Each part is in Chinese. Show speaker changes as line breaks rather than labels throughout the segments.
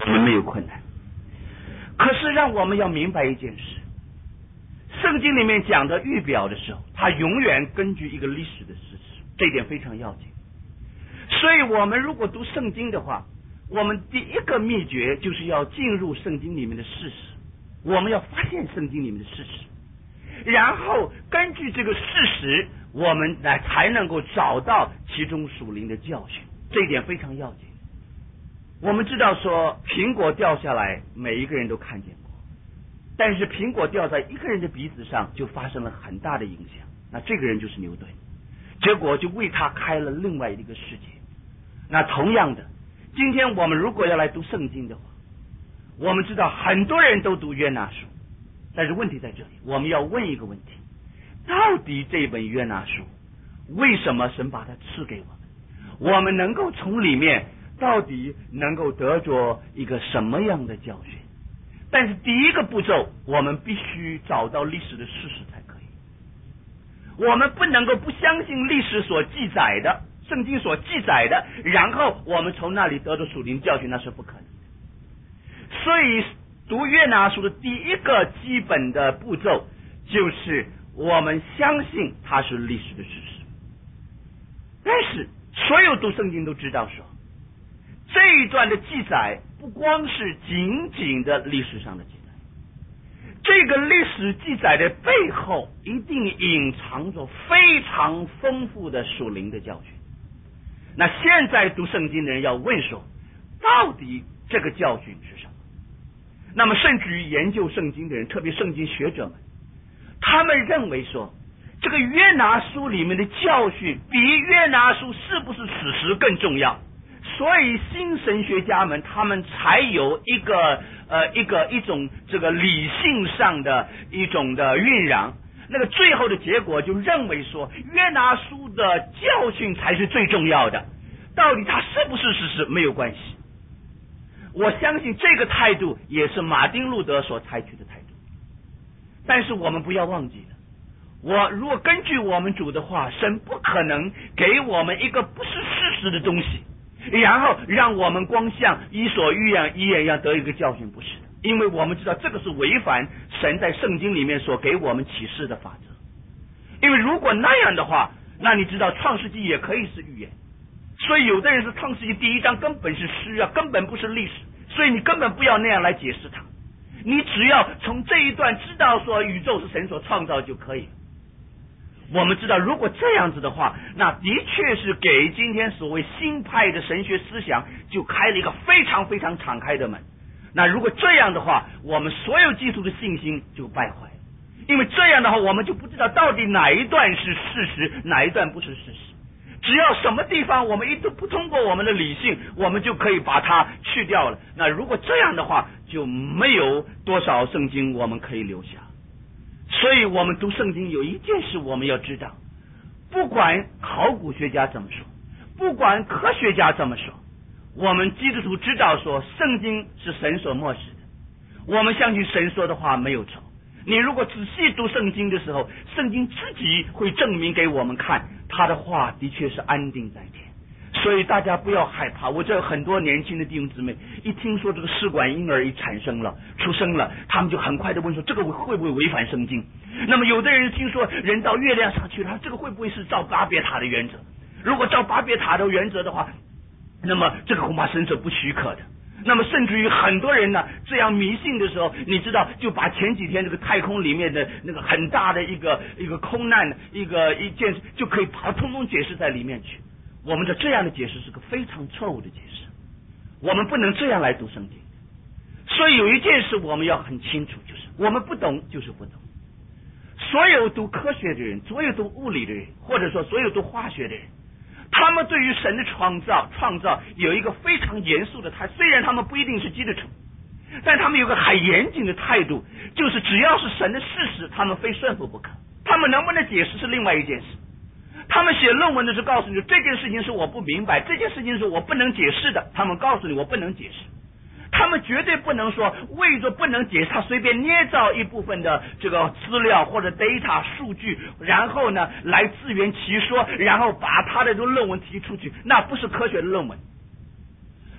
也没有困难。可是让我们要明白一件事，圣经里面讲的预表的时候，它永远根据一个历史的事实，这一点非常要紧。所以我们如果读圣经的话，我们第一个秘诀就是要进入圣经里面的事实，我们要发现圣经里面的事实，然后根据这个事实，我们才能够找到其中属灵的教训，这一点非常要紧。我们知道说苹果掉下来每一个人都看见过，但是苹果掉在一个人的鼻子上就发生了很大的影响，那这个人就是牛顿，结果就为他开了另外一个世界。那同样的，今天我们如果要来读圣经的话，我们知道很多人都读约拿书，但是问题在这里，我们要问一个问题，到底这本约拿书为什么神把它赐给我们，我们能够从里面到底能够得着一个什么样的教训？但是第一个步骤，我们必须找到历史的事实才可以。我们不能够不相信历史所记载的，圣经所记载的，然后我们从那里得到属灵教训，那是不可能的。所以读约拿书的第一个基本的步骤，就是我们相信它是历史的事实。但是所有读圣经都知道说，这一段的记载不光是仅仅的历史上的记载，这个历史记载的背后一定隐藏着非常丰富的属灵的教训。那现在读圣经的人要问说，到底这个教训是什么？那么甚至于研究圣经的人，特别圣经学者们，他们认为说，这个约拿书里面的教训比约拿书是不是史实更重要。所以新神学家们他们才有一种这个理性上的一种的酝酿，那个最后的结果就认为说，约拿书的教训才是最重要的，到底它是不是事实没有关系。我相信这个态度也是马丁路德所采取的态度。但是我们不要忘记了，如果根据我们主的话，神不可能给我们一个不是事实的东西，然后让我们光像伊索寓言一样得一个教训，不是的。因为我们知道这个是违反神在圣经里面所给我们启示的法则。因为如果那样的话，那你知道创世纪也可以是预言，所以有的人是创世纪第一章根本是诗啊，根本不是历史，所以你根本不要那样来解释它，你只要从这一段知道说宇宙是神所创造就可以了。我们知道如果这样子的话，那的确是给今天所谓新派的神学思想就开了一个非常非常敞开的门。那如果这样的话，我们所有基督的信心就败坏了，因为这样的话我们就不知道到底哪一段是事实，哪一段不是事实。只要什么地方我们不通过我们的理性，我们就可以把它去掉了。那如果这样的话，就没有多少圣经我们可以留下。所以我们读圣经有一件事我们要知道，不管考古学家怎么说，不管科学家怎么说，我们基督徒知道说圣经是神所默示的，我们相信神说的话没有错。你如果仔细读圣经的时候，圣经自己会证明给我们看，他的话的确是安定在天。所以大家不要害怕，我这很多年轻的弟兄姊妹一听说这个试管婴儿一出生了，他们就很快的问说，这个会不会违反圣经？那么有的人听说人到月亮上去了，这个会不会是照巴别塔的原则？如果照巴别塔的原则的话，那么这个恐怕神是不许可的。那么甚至于很多人呢，这样迷信的时候，你知道就把前几天这个太空里面的那个很大的一个空难一件就可以把它通通解释在里面去。我们的这样的解释是个非常错误的解释，我们不能这样来读圣经。所以有一件事我们要很清楚，就是我们不懂就是不懂。所有读科学的人，所有读物理的人，或者说所有读化学的人，他们对于神的创造有一个非常严肃的态度。虽然他们不一定是基督徒，但他们有个很严谨的态度，就是只要是神的事实，他们非顺服不可。他们能不能解释是另外一件事。他们写论文的时候告诉你，这件事情是我不明白，这件事情是我不能解释的，他们告诉你我不能解释。他们绝对不能说为着不能解释，他随便捏造一部分的这个资料或者 data 数据，然后呢来自圆其说，然后把他的这个论文提出去，那不是科学的论文。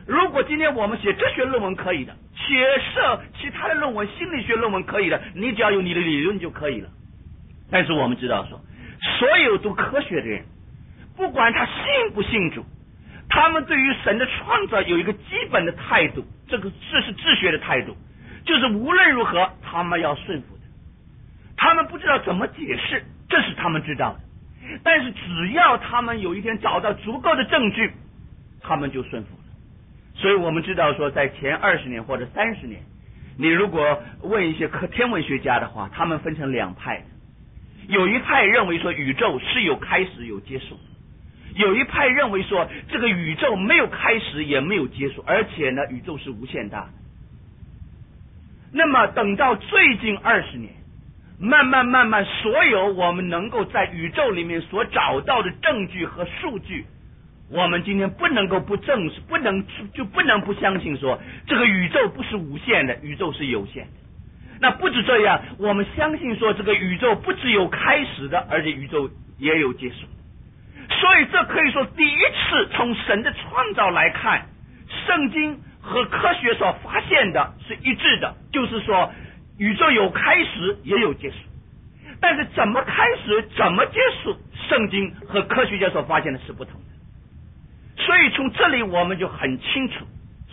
如果今天我们写哲学论文可以的，写其他的论文、心理学论文可以的，你只要有你的理论就可以了。但是我们知道说，所有读科学的人，不管他信不信主，他们对于神的创造有一个基本的态度，这是治学的态度，就是无论如何他们要顺服的。他们不知道怎么解释，这是他们知道的，但是只要他们有一天找到足够的证据，他们就顺服了。所以我们知道说，在前20年或者30年，你如果问一些天文学家的话，他们分成两派，有一派认为说宇宙是有开始有结束，有一派认为说这个宇宙没有开始也没有结束，而且呢宇宙是无限大的。那么等到最近20年，慢慢所有我们能够在宇宙里面所找到的证据和数据，我们今天不能够不证实，不能不相信说这个宇宙不是无限的，宇宙是有限的。那不止这样，我们相信说这个宇宙不只有开始的，而且宇宙也有结束。所以这可以说第一次从神的创造来看，圣经和科学所发现的是一致的，就是说宇宙有开始也有结束。但是怎么开始怎么结束，圣经和科学家所发现的是不同的。所以从这里我们就很清楚，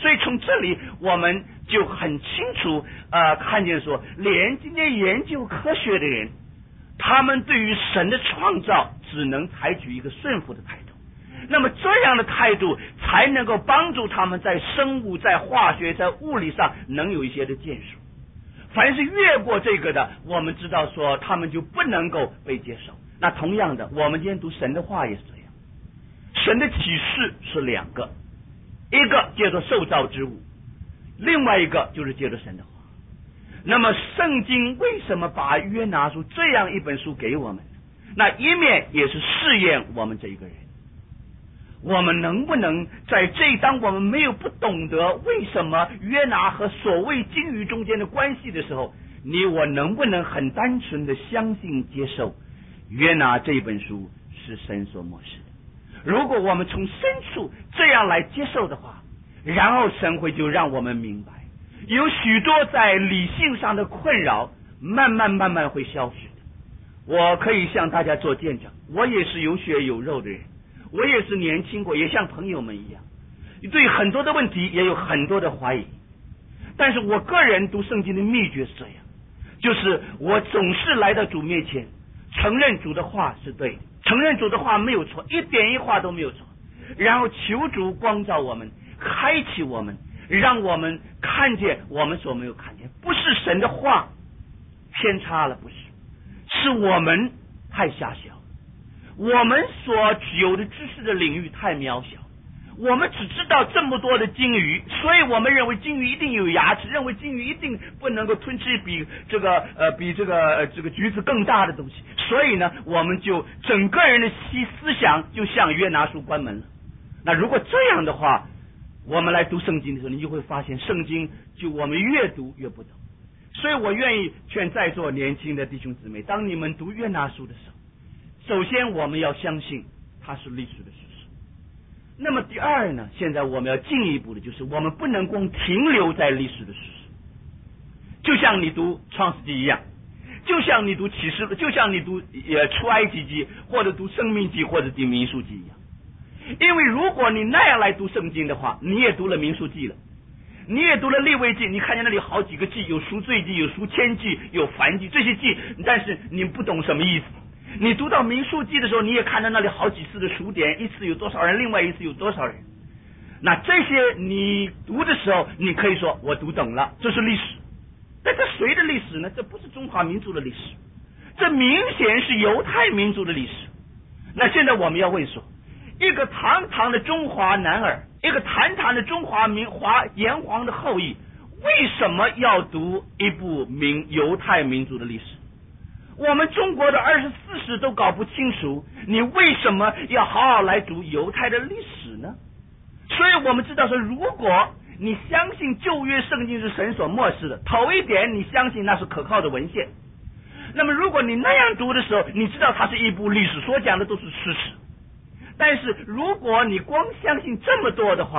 看见说，连今天研究科学的人，他们对于神的创造只能采取一个顺服的态度。那么这样的态度才能够帮助他们在生物、在化学、在物理上能有一些的建树。凡是越过这个的，我们知道说他们就不能够被接受。那同样的，我们今天读神的话也是这样。神的启示是两个，一个借着受造之物，另外一个就是借着神的话。那么圣经为什么把约拿书这样一本书给我们？那一面也是试验我们这一个人，我们能不能在当我们不懂得为什么约拿和所谓鲸鱼中间的关系的时候，你我能不能很单纯的相信接受约拿这本书是神所默示的？如果我们从深处这样来接受的话，然后神会就让我们明白，有许多在理性上的困扰慢慢会消失的。我可以向大家做见证，我也是有血有肉的人，我也是年轻过，也像朋友们一样，对很多的问题也有很多的怀疑。但是我个人读圣经的秘诀是这样，就是我总是来到主面前，承认主的话是对的，承认主的话没有错，一点一画都没有错，然后求主光照我们，开启我们，让我们看见我们所没有看见。不是神的话偏差了，不是，是我们太狭小，我们所有的知识的领域太渺小，我们只知道这么多的鲸鱼，所以我们认为鲸鱼一定有牙齿，认为鲸鱼一定不能够吞吃比这个橘子更大的东西，所以呢，我们就整个人的思想就向约拿书关门了。那如果这样的话，我们来读圣经的时候，你就会发现圣经就我们越读越不懂。所以我愿意劝在座年轻的弟兄姊妹，当你们读约拿书的时候，首先我们要相信它是历史的事实。那么第二呢，现在我们要进一步的，就是我们不能光停留在历史的事实。就像你读创世纪一样，就像你读启示录，就像你读出埃及记，或者读生命记，或者读民数记一样。因为如果你那样来读圣经的话，你也读了民数记了，你也读了利未记，你看见那里好几个记，有赎罪记，有赎愆记，有燔祭，这些记，但是你不懂什么意思。你读到民数记的时候，你也看到那里好几次的数点，一次有多少人，另外一次有多少人。那这些你读的时候，你可以说我读懂了，这是历史。但这谁的历史呢？这不是中华民族的历史，这明显是犹太民族的历史。那现在我们要问说，一个堂堂的中华男儿，一个堂堂的中华炎黄的后裔，为什么要读一部犹太民族的历史？我们中国的24史都搞不清楚，你为什么要好好来读犹太的历史呢？所以我们知道说，如果你相信旧约圣经是神所默示的，头一点你相信那是可靠的文献，那么如果你那样读的时候，你知道它是一部历史，所讲的都是事实。但是如果你光相信这么多的话，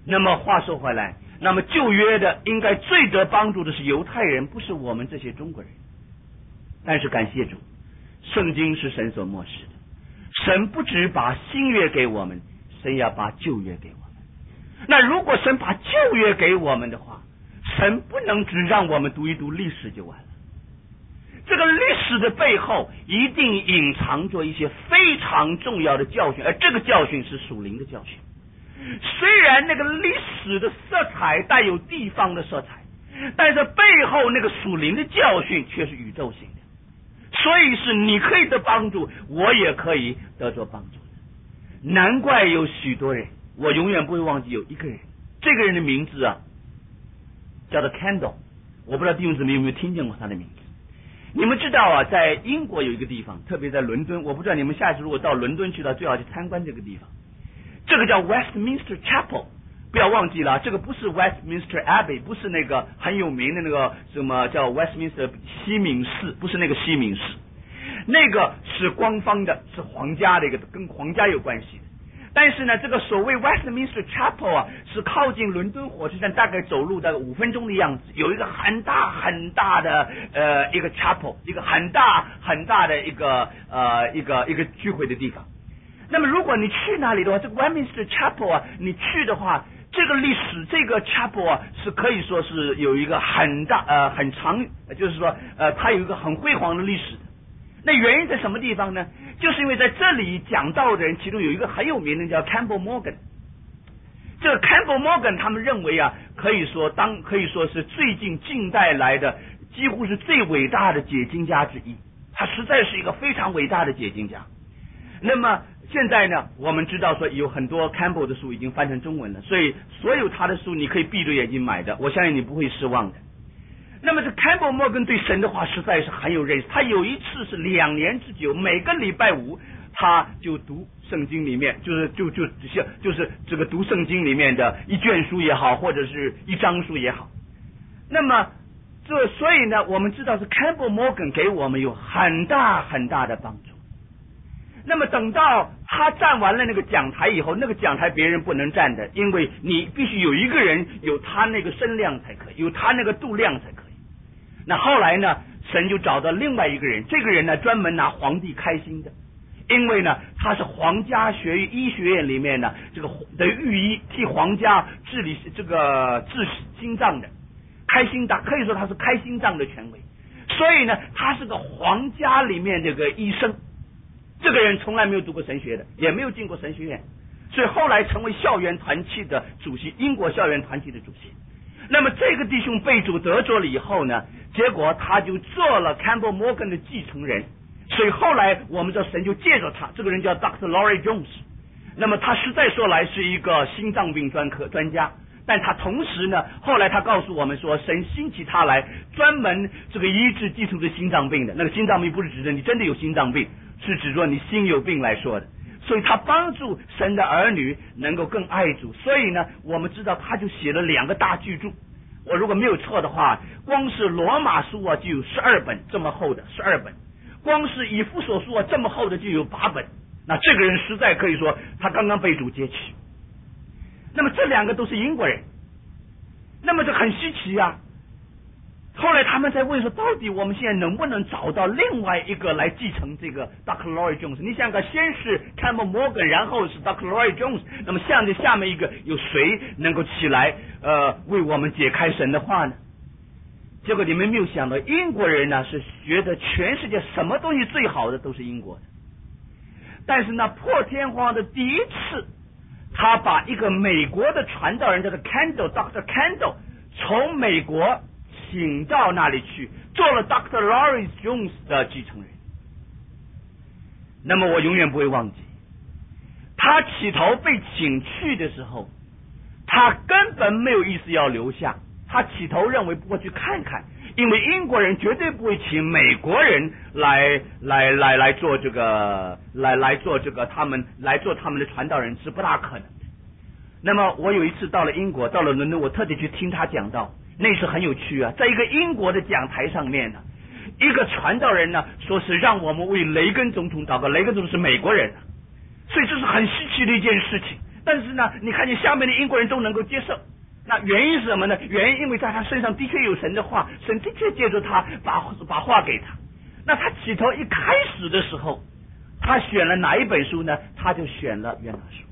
那么话说回来，那么旧约的应该最得帮助的是犹太人，不是我们这些中国人。但是感谢主，圣经是神所默示的，神不只把新约给我们，神要把旧约给我们。那如果神把旧约给我们的话，神不能只让我们读一读历史就完了，这个历史的背后一定隐藏着一些非常重要的教训，而这个教训是属灵的教训。虽然那个历史的色彩带有地方的色彩，但是背后那个属灵的教训却是宇宙性的，所以是你可以得帮助，我也可以得着帮助的。难怪有许多人，我永远不会忘记有一个人，这个人的名字啊叫做 Candle， 我不知道弟兄姊妹有没有听见过他的名字。你们知道啊，在英国有一个地方，特别在伦敦，我不知道你们下次如果到伦敦去了，最好去参观这个地方。这个叫 Westminster Chapel， 不要忘记了，这个不是 Westminster Abbey， 不是那个很有名的那个什么叫 Westminster 西敏寺，不是那个西敏寺，那个是官方的，是皇家的一个，跟皇家有关系的。但是呢，这个所谓 Westminster Chapel 啊，是靠近伦敦火车站，大概走路大概5分钟的样子，有一个很大很大的一个 chapel， 一个很大很大的一个聚会的地方。那么如果你去那里的话，这个 Westminster Chapel 啊，你去的话，这个历史，这个 chapel 啊，是可以说是有一个很大很长，就是说它有一个很辉煌的历史的。那原因在什么地方呢？就是因为在这里讲道的人，其中有一个很有名的叫 Campbell Morgan。这个 Campbell Morgan 他们认为啊，可以说是最近近代来的几乎是最伟大的解经家之一，他实在是一个非常伟大的解经家。那么现在呢，我们知道说有很多 Campbell 的书已经翻成中文了，所以所有他的书你可以闭着眼睛买的，我相信你不会失望的。那么这 Campbell Morgan 对神的话实在是很有认识，他有一次是2年之久，每个礼拜5他就读圣经里面，就是这个读圣经里面的一卷书也好，或者是一章书也好。那么所以呢，我们知道是 Campbell Morgan 给我们有很大很大的帮助。那么等到他站完了那个讲台以后，那个讲台别人不能站的，因为你必须有一个人有他那个声量才可以，有他那个度量才可以。那后来呢，神就找到另外一个人，这个人呢专门拿皇帝开心的，因为呢他是皇家医学院里面呢这个的御医，替皇家治心脏的，开心的，可以说他是开心脏的权威。所以呢，他是个皇家里面这个医生。这个人从来没有读过神学的，也没有进过神学院，所以后来成为校园团契的主席，英国校园团契的主席。那么这个弟兄被主得着了以后呢，结果他就做了 Campbell Morgan 的继承人，所以后来我们知道神就借着他，这个人叫 Dr. Laurie Jones。那么他实在说来是一个心脏病专家，但他同时呢，后来他告诉我们说，神兴起他来专门这个医治基督的心脏病的。那个心脏病不是指着你真的有心脏病，是指着你心有病来说的。所以他帮助神的儿女能够更爱主，所以呢，我们知道他就写了2个大巨著。我如果没有错的话，光是罗马书啊就有12本这么厚的12本，光是以弗所书啊这么厚的就有8本。那这个人实在可以说他刚刚被主接去。那么这2个都是英国人，那么这很稀奇啊。后来他们在问说，到底我们现在能不能找到另外一个来继承这个 Dr. Laurie Jones？ 你想想，先是 Campbell Morgan， 然后是 Dr. Laurie Jones， 那么下面一个有谁能够起来为我们解开神的话呢？结果你们没有想到，英国人呢是觉得全世界什么东西最好的都是英国的，但是呢破天荒的第一次，他把一个美国的传道人叫做 Dr. Candle 从美国请到那里去，做了 Dr. Laurie Jones 的继承人。那么我永远不会忘记，他起头被请去的时候，他根本没有意思要留下，他起头认为不过去看看，因为英国人绝对不会请美国人来做这个他们的传道人，是不大可能的。那么我有一次到了英国，到了伦敦，我特地去听他讲道，那是很有趣啊。在一个英国的讲台上面呢，一个传道人呢说是让我们为雷根总统祷告，雷根总统是美国人，所以这是很稀奇的一件事情。 但是呢，你看见下面的英国人都能够接受，那原因是什么呢？原因因为在他身上的确有神的话，神的确借助他把话给他。那他起头一开始的时候，他选了哪一本书呢？他就选了约拿书。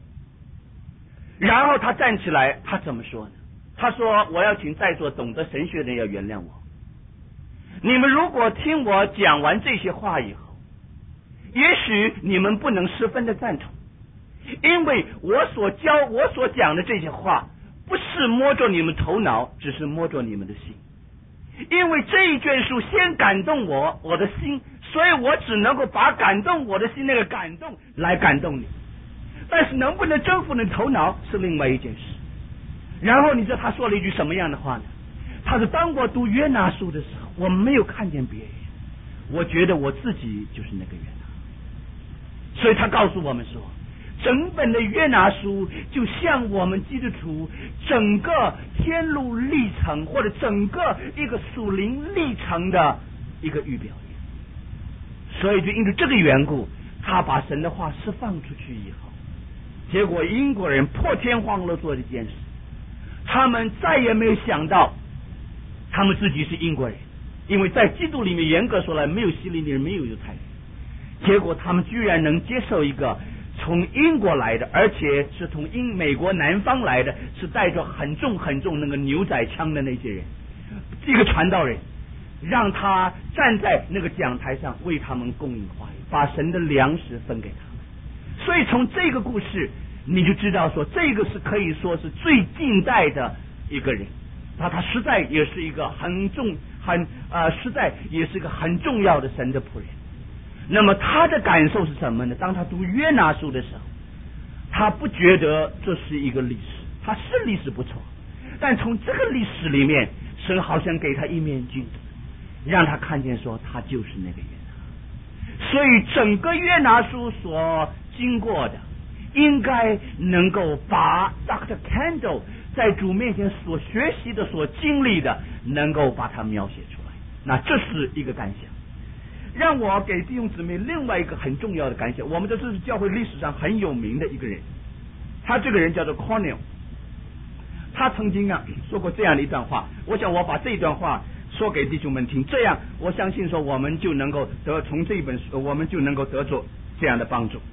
然后他站起来，他怎么说呢？他说：“我要请在座懂得神学的人要原谅我。你们如果听我讲完这些话以后，也许你们不能十分的赞同，因为我所讲的这些话，不是摸着你们头脑，只是摸着你们的心。因为这一卷书先感动我的心，所以我只能够把感动我的心那个感动来感动你。但是能不能征服你的头脑是另外一件事。”然后你知道他说了一句什么样的话呢？他说：“当我读约拿书的时候，我没有看见别人，我觉得我自己就是那个约拿。”所以他告诉我们说，整本的约拿书就像我们基督徒整个天路历程或者整个一个属灵历程的一个预表一样。所以就因为这个缘故，他把神的话释放出去以后，结果英国人破天荒地做这件事，他们再也没有想到他们自己是英国人，因为在基督里面严格说来没有希利尼人，没有犹太人。结果他们居然能接受一个从英国来的，而且是从美国南方来的，是带着很重那个牛仔枪的那些人，这个传道人，让他站在那个讲台上为他们供应话语，把神的粮食分给他们。所以从这个故事你就知道说，这个是可以说是最近代的一个人，他实在也是一个实在也是一个很重要的神的仆人。那么他的感受是什么呢？当他读约拿书的时候，他不觉得这是一个历史，他是历史不错，但从这个历史里面，神好像给他一面镜子，让他看见说他就是那个约拿。所以整个约拿书所经过的，应该能够把 Dr. Kendall 在主面前所学习的、所经历的，能够把它描写出来。那这是一个感想。让我给弟兄姊妹另外一个很重要的感想，我们这是教会历史上很有名的一个人，他这个人叫做 Cornell。 他曾经说过这样的一段话，我想我把这段话说给弟兄们听，这样我相信说我们就能够从这本书我们就能够得着这样的帮助。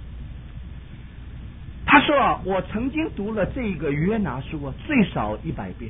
他说我曾经读了这个约拿书最少100遍，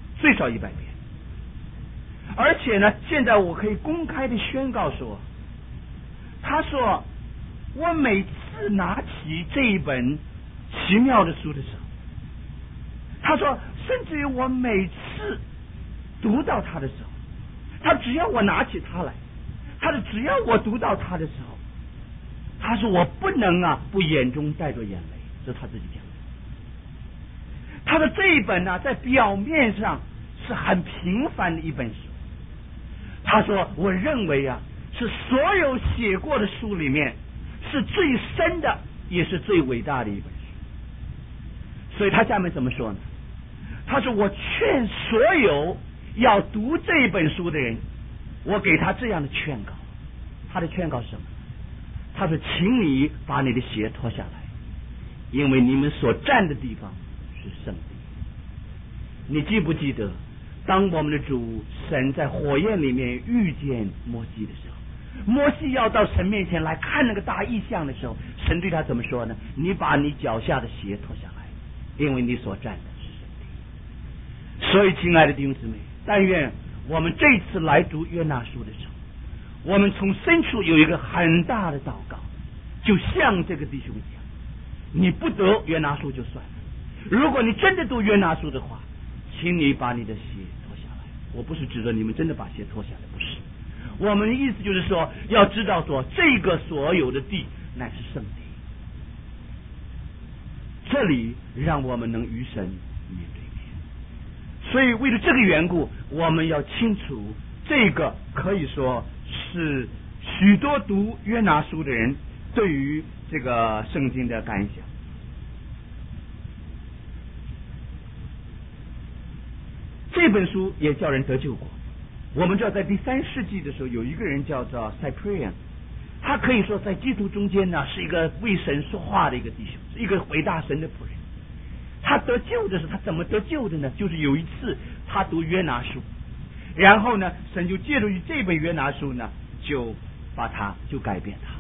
而且呢，现在我可以公开的宣告说，他说我每次拿起这一本奇妙的书的时候，他说甚至于我每次读到他的时候，他只要我拿起他来，他说只要我读到他的时候，他说我不能不眼中带着眼泪，这是他自己讲的。他说这一本在表面上是很平凡的一本书，他说我认为是所有写过的书里面是最深的，也是最伟大的一本书。所以他下面怎么说呢？他说我劝所有要读这本书的人，我给他这样的劝告。他的劝告是什么？他说请你把你的鞋脱下来，因为你们所站的地方是圣地。你记不记得当我们的主神在火焰里面遇见摩西的时候，摩西要到神面前来看那个大异象的时候，神对他怎么说呢？你把你脚下的鞋脱下来，因为你所站的是圣地。所以亲爱的弟兄姊妹，但愿我们这次来读约拿书的时候，我们从深处有一个很大的祷告，就像这个弟兄讲，你不读约拿书就算了，如果你真的读约拿书的话，请你把你的鞋脱下来。我不是指着你们真的把鞋脱下来，不是，我们的意思就是说，要知道说这个所有的地乃是圣地，这里让我们能与神面对面。所以为了这个缘故，我们要清楚，这个可以说是许多读约拿书的人对于这个圣经的感想。这本书也叫人得救过。我们知道在第3世纪的时候，有一个人叫做 Cyprian， 他可以说在基督中间呢是一个为神说话的一个弟兄，是一个伟大神的仆人。他得救的是他怎么得救的呢？就是有一次他读约拿书，然后呢神就借助于这本约拿书呢就改变他。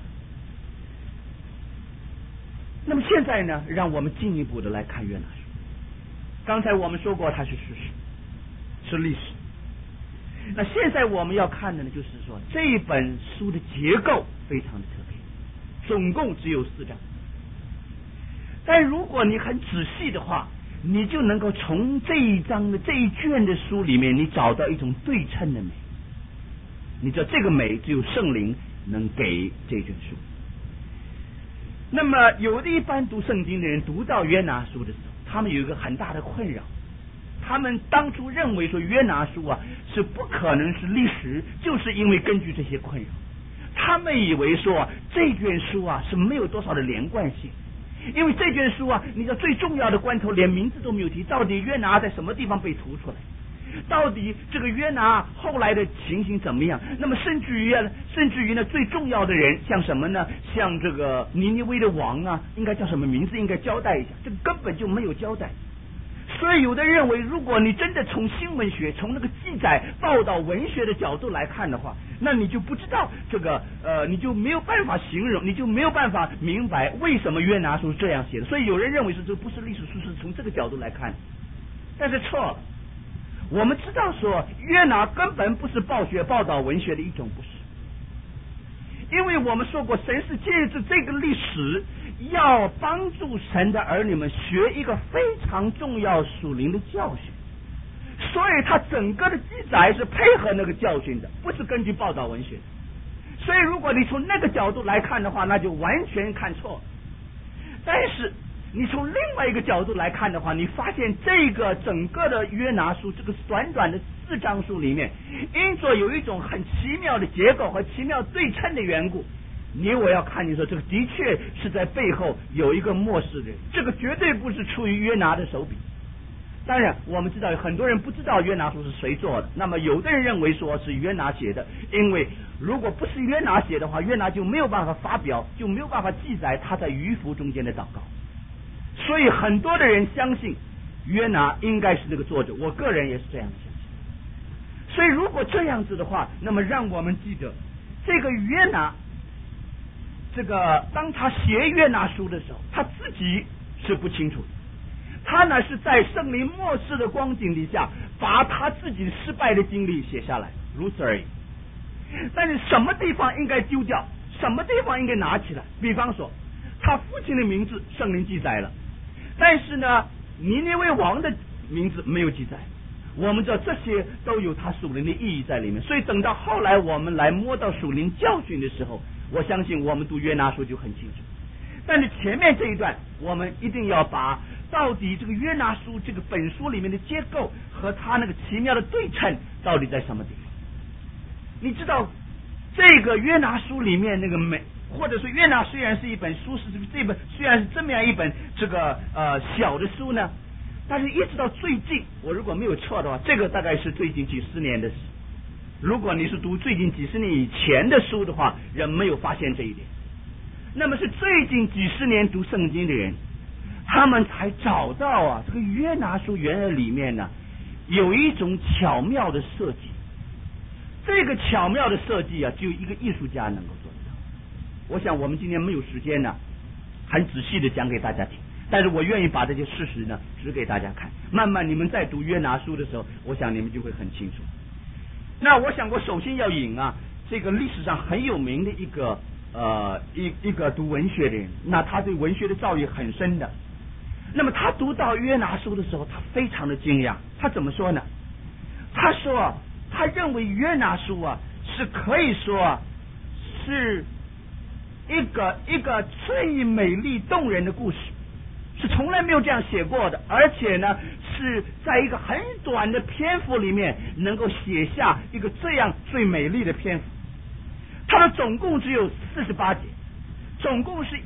那么现在呢，让我们进一步的来看约拿书。刚才我们说过它是事实，是历史。那现在我们要看的呢，就是说这本书的结构非常的特别，总共只有4章。但如果你很仔细的话，你就能够从这一章的这一卷的书里面，你找到一种对称的美。你知道这个美只有圣灵能给这卷书。那么有的一般读圣经的人读到约拿书的时候，他们有一个很大的困扰，他们当初认为说约拿书啊是不可能是历史，就是因为根据这些困扰，他们以为说这卷书啊是没有多少的连贯性，因为这卷书啊，你知道最重要的关头连名字都没有提，到底约拿在什么地方被屠出来，到底这个约拿后来的情形怎么样？那么甚至于呢，最重要的人像什么呢？像这个尼尼微的王啊，应该叫什么名字？应该交代一下，这个根本就没有交代。所以有的人认为，如果你真的从新闻学、从那个记载报道文学的角度来看的话，那你就不知道这个你就没有办法形容，你就没有办法明白为什么约拿书这样写的。所以有人认为是这不是历史书，是从这个角度来看，但是错了。我们知道说约拿根本不是报道文学的一种，不是，因为我们说过神是借着这个历史要帮助神的儿女们学一个非常重要属灵的教训，所以他整个的记载是配合那个教训的，不是根据报道文学的。所以如果你从那个角度来看的话，那就完全看错了。但是你从另外一个角度来看的话，你发现这个整个的约拿书这个短短的4章书里面，因着有一种很奇妙的结构和奇妙对称的缘故，我要看你说这个的确是在背后有一个末世人，这个绝对不是出于约拿的手笔。当然我们知道很多人不知道约拿书是谁做的，那么有的人认为说是约拿写的，因为如果不是约拿写的话，约拿就没有办法发表，就没有办法记载他在鱼腹中间的祷告。所以很多的人相信约拿应该是这个作者，我个人也是这样相信。所以如果这样子的话，那么让我们记得这个约拿，这个当他写约拿书的时候，他自己是不清楚的，他呢是在圣灵末世的光景底下把他自己失败的经历写下来，如此而已。但是什么地方应该丢掉，什么地方应该拿起来，比方说他父亲的名字圣灵记载了，但是呢尼尼微王的名字没有记载。我们知道这些都有它属灵的意义在里面，所以等到后来我们来摸到属灵教训的时候，我相信我们读约拿书就很清楚。但是前面这一段我们一定要把到底这个约拿书这个本书里面的结构和它那个奇妙的对称到底在什么地方。你知道这个约拿书里面那个美，或者说约拿虽然是一本书，是这本虽然是这么样一本这个小的书呢，但是一直到最近，我如果没有错的话，这个大概是最近几十年的事。如果你是读最近几十年以前的书的话，人没有发现这一点。那么是最近几十年读圣经的人，他们才找到这个约拿书原来里面呢有一种巧妙的设计。这个巧妙的设计只有一个艺术家能够做得到。我想我们今天没有时间呢很仔细的讲给大家听，但是我愿意把这些事实呢指给大家看，慢慢你们在读约拿书的时候，我想你们就会很清楚。那我想我首先要引这个历史上很有名的一个读文学的人，那他对文学的造诣很深的。那么他读到约拿书的时候，他非常的惊讶。他怎么说呢？他说他认为约拿书是可以说是一个最美丽动人的故事，是从来没有这样写过的，而且呢是在一个很短的篇幅里面能够写下一个这样最美丽的篇幅。它的总共只有48节， 总共是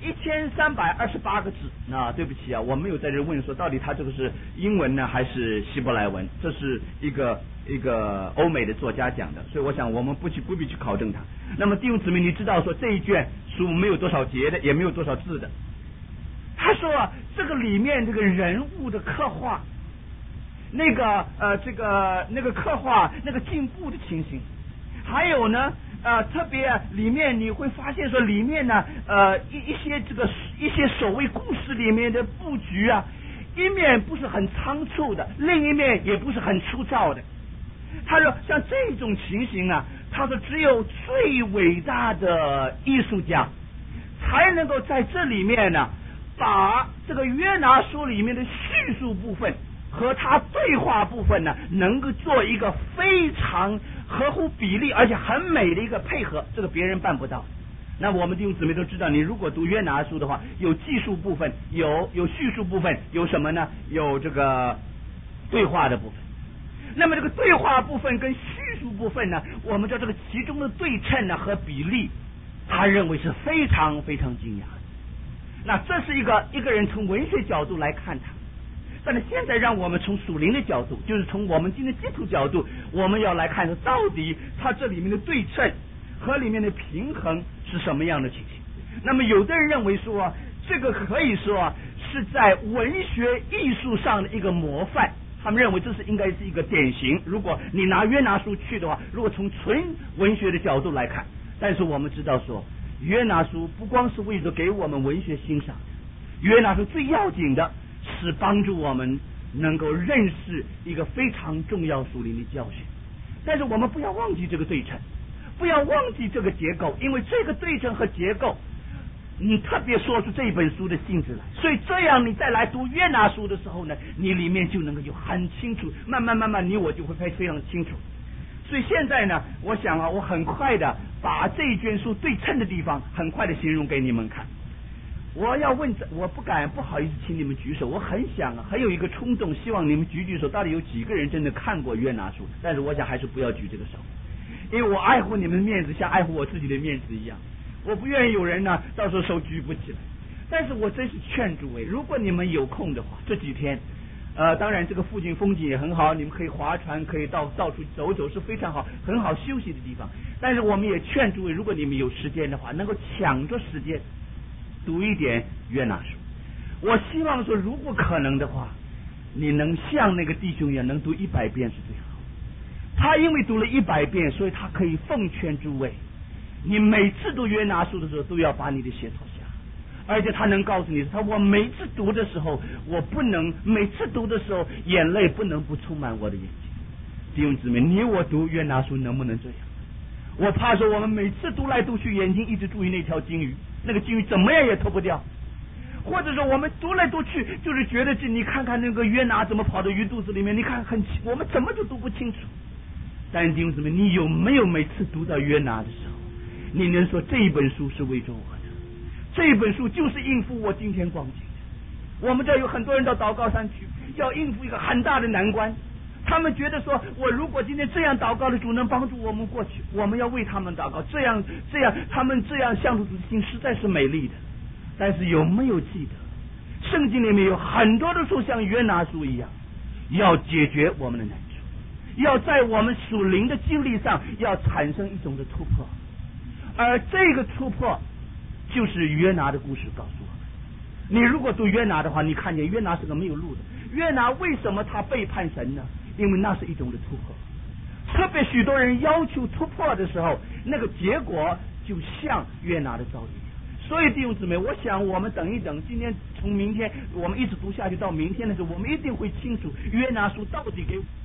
1328个字。那对不起啊，我没有在这问说到底他这个是英文呢还是希伯来文，这是一个欧美的作家讲的，所以我想我们不必去考证他。那么弟兄姊妹，你知道说这一卷书没有多少节的，也没有多少字的。他说啊，这个里面这个人物的刻画，那个刻画那个进步的情形，还有呢特别里面你会发现说里面呢一些所谓故事里面的布局啊，一面不是很仓促的，另一面也不是很粗糙的。他说像这种情形啊，他说只有最伟大的艺术家才能够在这里面呢，把这个约拿书里面的叙述部分和他对话部分呢，能够做一个非常合乎比例而且很美的一个配合，这个别人办不到。那我们弟兄姊妹都知道，你如果读约拿书的话，有记述部分，有叙述部分，有什么呢？有这个对话的部分。那么这个对话部分跟叙述部分呢，我们知道这个其中的对称呢和比例，他认为是非常非常惊讶的。那这是一个人从文学角度来看他，但是现在让我们从属灵的角度，就是从我们今天基督角度，我们要来看说到底他这里面的对称和里面的平衡是什么样的情形。那么有的人认为说这个可以说是在文学艺术上的一个模范，他们认为这是应该是一个典型。如果你拿约拿书去的话，如果从纯文学的角度来看，但是我们知道说约拿书不光是为了给我们文学欣赏，约拿书最要紧的是帮助我们能够认识一个非常重要属灵的教训。但是我们不要忘记这个对称，不要忘记这个结构，因为这个对称和结构你特别说出这本书的性质来，所以这样你再来读约拿书的时候呢，你里面就能够有很清楚，慢慢你我就会非常清楚。所以现在呢，我想我很快的把这一卷书对称的地方很快的形容给你们看。我要问，我不好意思请你们举手，我很想很有一个冲动，希望你们举手，到底有几个人真的看过约拿书？但是我想还是不要举这个手，因为我爱护你们的面子，像爱护我自己的面子一样，我不愿意有人呢到时候手举不起来。但是我真是劝诸位，如果你们有空的话，这几天当然这个附近风景也很好，你们可以划船，可以到处走走，是非常好很好休息的地方。但是我们也劝诸位，如果你们有时间的话，能够抢着时间读一点约拿书。我希望说如果可能的话，你能像那个弟兄一样能读100遍是最好。他因为读了100遍，所以他可以奉劝诸位，你每次读约拿书的时候都要把你的鞋脱下，而且他能告诉你，我每次读的时候，每次读的时候眼泪不能不充满我的眼睛。弟兄姊妹，你我读约拿书能不能这样？我怕说我们每次读来读去，眼睛一直注意那条金鱼，那个金鱼怎么样也脱不掉，或者说我们读来读去就是觉得你看看那个约拿怎么跑到鱼肚子里面，你看我们怎么都读不清楚。但是弟兄姊妹，你有没有每次读到约拿的时候，你能说这一本书是为着我的，这一本书就是应付我今天光景的？我们这有很多人到祷告山去，要应付一个很大的难关，他们觉得说我如果今天这样祷告的主能帮助我们过去，我们要为他们祷告，这样他们这样向主的心实在是美丽的。但是有没有记得圣经里面有很多的书像约拿书一样，要解决我们的难处，要在我们属灵的经历上要产生一种的突破，而这个突破就是约拿的故事告诉我们。你如果读约拿的话，你看见约拿是个没有路的。约拿为什么他背叛神呢？因为那是一种的突破。特别许多人要求突破的时候，那个结果就像约拿的遭遇。所以弟兄姊妹，我想我们等一等，今天从明天我们一直读下去到明天的时候，我们一定会清楚约拿书到底给